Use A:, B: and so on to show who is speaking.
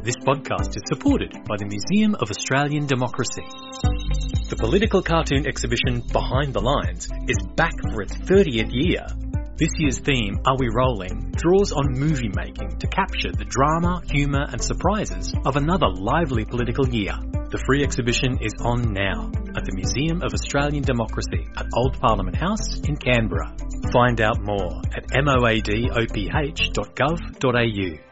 A: This podcast is supported by the Museum of Australian Democracy. The political cartoon exhibition Behind the Lines is back for its 30th year. This year's theme, Are We Rolling?, draws on movie making to capture the drama, humour and surprises of another lively political year. The free exhibition is on now at the Museum of Australian Democracy at Old Parliament House in Canberra. Find out more at moadoph.gov.au.